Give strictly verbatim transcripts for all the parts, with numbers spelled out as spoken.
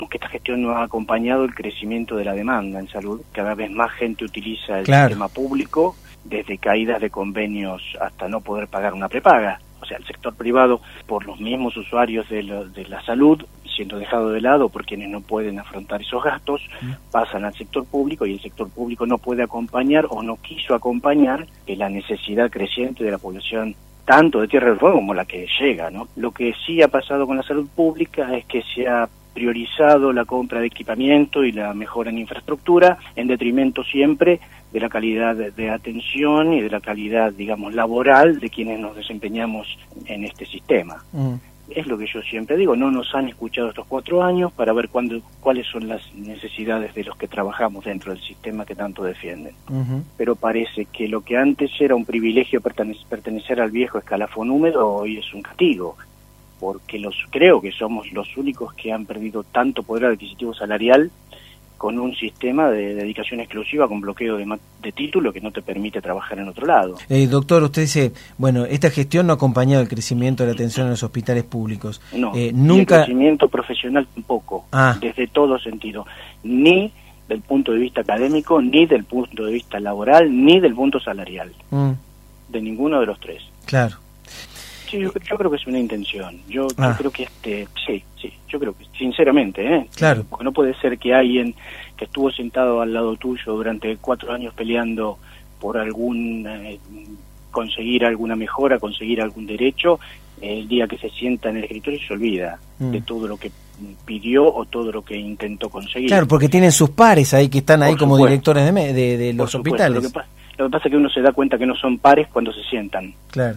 que esta gestión no ha acompañado el crecimiento de la demanda en salud. Cada vez más gente utiliza el claro. sistema público, desde caídas de convenios hasta no poder pagar una prepaga. O sea, el sector privado, por los mismos usuarios de, lo, de la salud, siendo dejado de lado por quienes no pueden afrontar esos gastos, pasan al sector público y el sector público no puede acompañar o no quiso acompañar la necesidad creciente de la población, tanto de Tierra del Fuego como la que llega, ¿no? Lo que sí ha pasado con la salud pública es que se ha priorizado la compra de equipamiento y la mejora en infraestructura, en detrimento siempre de la calidad de, de atención y de la calidad, digamos, laboral de quienes nos desempeñamos en este sistema. Mm. Es lo que yo siempre digo, no nos han escuchado estos cuatro años para ver cuándo, cuáles son las necesidades de los que trabajamos dentro del sistema que tanto defienden. Uh-huh. Pero parece que lo que antes era un privilegio pertene- pertenecer al viejo escalafón húmedo, hoy es un castigo, porque los creo que somos los únicos que han perdido tanto poder adquisitivo salarial con un sistema de dedicación exclusiva con bloqueo de, de título que no te permite trabajar en otro lado. Eh, doctor, usted dice, bueno, esta gestión no ha acompañado el crecimiento de la atención en los hospitales públicos. No, eh, nunca... el crecimiento profesional tampoco, ah. desde todo sentido, ni del punto de vista académico, ni del punto de vista laboral, ni del punto salarial, mm. de ninguno de los tres. Claro. Sí, yo, yo creo que es una intención. Yo, ah. yo creo que este, sí, sí, yo creo que, sinceramente, ¿eh? Claro. Porque no puede ser que alguien que estuvo sentado al lado tuyo durante cuatro años peleando por algún, eh, conseguir alguna mejora, conseguir algún derecho, eh, el día que se sienta en el escritorio se olvida mm. de todo lo que pidió o todo lo que intentó conseguir. Claro, porque tienen sus pares ahí que están ahí por como supuesto. directores de, de, de los por hospitales. Lo que, lo que pasa es que uno se da cuenta que no son pares cuando se sientan. Claro.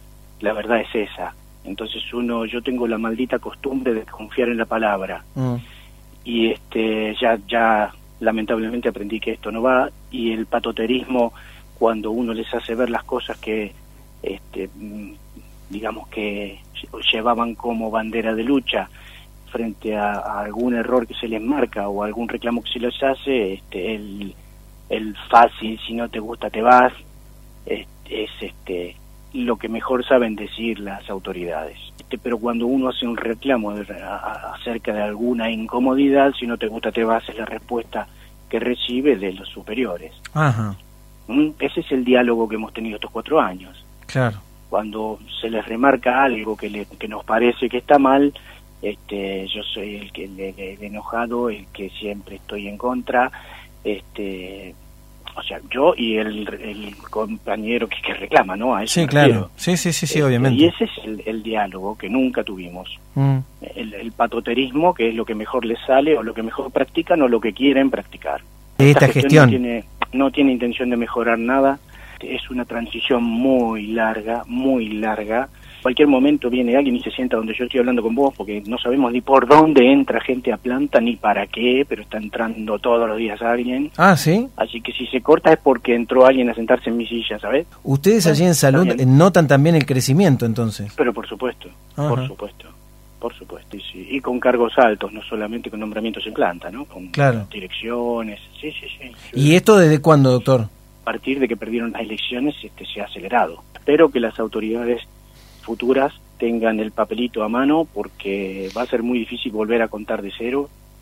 La verdad es esa. Entonces uno, yo tengo la maldita costumbre de confiar en la palabra. Mm. Y este ya ya lamentablemente aprendí que esto no va, y el patoterismo, cuando uno les hace ver las cosas que este digamos que llevaban como bandera de lucha frente a, a algún error que se les marca o algún reclamo que se les hace, este el el fácil, si no te gusta te vas, es, es este lo que mejor saben decir las autoridades. Este, pero cuando uno hace un reclamo de, a, acerca de alguna incomodidad, si no te gusta te vas, es la respuesta que recibe de los superiores. Ajá. ¿Mm? Ese es el diálogo que hemos tenido estos cuatro años. Claro. Cuando se les remarca algo que, le, que nos parece que está mal, este, yo soy el que el, el enojado, el que siempre estoy en contra, este... O sea, yo y el, el compañero que, que reclama, ¿no? A eso sí, claro. Sí, sí, sí, sí, este, obviamente. Y ese es el, el diálogo que nunca tuvimos. Mm. El, el patoterismo, que es lo que mejor les sale, o lo que mejor practican, o lo que quieren practicar. Esta, Esta gestión, gestión. No tiene, no tiene intención de mejorar nada. Es una transición muy larga, muy larga. Cualquier momento viene alguien y se sienta donde yo estoy hablando con vos, porque no sabemos ni por dónde entra gente a planta, ni para qué, pero está entrando todos los días alguien. Ah, ¿sí? Así que si se corta es porque entró alguien a sentarse en mi silla, ¿sabes? Ustedes allí en salud notan también el crecimiento, entonces. Pero por supuesto, Ajá. por supuesto, por supuesto, y, sí. y con cargos altos, no solamente con nombramientos en planta, ¿no? Con claro. direcciones, sí, sí, sí. ¿Y esto desde cuándo, doctor? A partir de que perdieron las elecciones, este se ha acelerado. Espero que las autoridades futuras tengan el papelito a mano, porque va a ser muy difícil volver a contar de cero